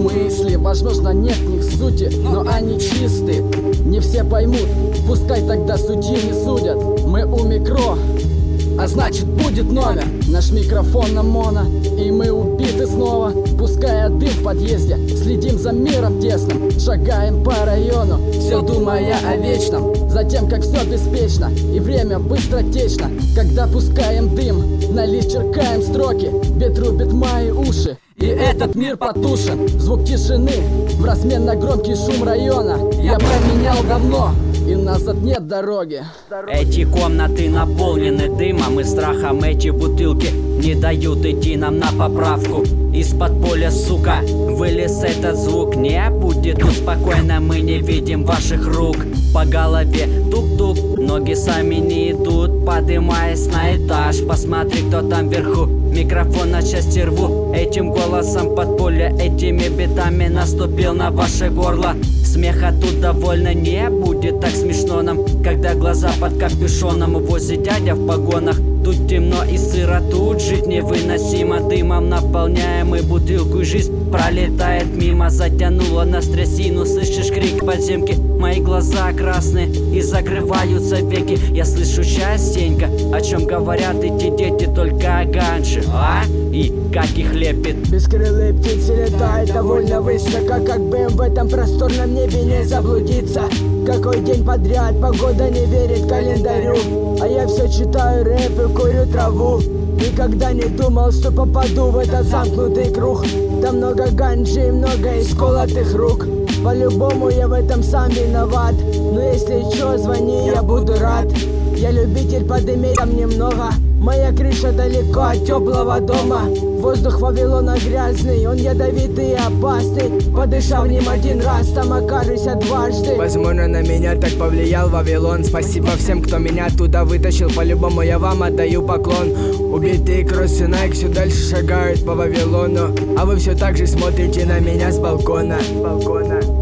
мысли, возможно, нет в них сути, но они чисты. Не все поймут, пускай тогда судьи не судят. Мы у микро, а значит будет номер. Наш микрофон на моно, и мы убиты снова. Пуская дым в подъезде, следим за миром тесным. Шагаем по району, все думая о вечном. Затем, как все беспечно, и время быстротечно. Когда пускаем дым, на лист черкаем строки. Бед рубит мои уши, и этот мир потушен. Звук тишины в размен на громкий шум района я променял давно, и назад нет дороги. Эти комнаты наполнены дымом и страхом. Эти бутылки не дают идти нам на поправку. Из-под поля, сука, вылез этот звук. Не будет тут спокойно, мы не видим ваших рук. По голове тук-тук, ноги сами не идут. Подымаясь на этаж, посмотри, кто там вверху. Микрофон на части рву. Этим голосом подполья, этими бедами наступил на ваше горло. Смеха тут довольно не будет, так смешно нам, когда глаза под капюшоном. Возле дядя в погонах. Тут темно и сыро, тут жить невыносимо. Дымом наполняем и бутылку, и жизнь пролетает мимо. Затянула нас трясину, слышишь крик подземки. Мои глаза красные и закрываются веки. Я слышу частенько, о чем говорят эти дети, только о ганше, и как их лепит. Бескрылые птицы летают довольно высоко, как бы им в этом просторном небе не заблудиться. Какой день подряд погода не верит календарю, а я все читаю рэп и курю траву. Никогда не думал, что попаду в этот замкнутый круг. Там много ганджи и много исколотых рук. По-любому я в этом сам виноват, но если чё, звони, я буду рад. Я любитель подыметь там немного. Моя крыша далеко от теплого дома. Воздух Вавилона грязный, он ядовитый и опасный. Подышав ним один раз, там окажешься дважды. Возможно, на меня так повлиял Вавилон. Спасибо всем, кто меня оттуда вытащил. По-любому я вам отдаю поклон. Убитые кроссы Nike все дальше шагают по Вавилону, а вы все так же смотрите на меня с балкона.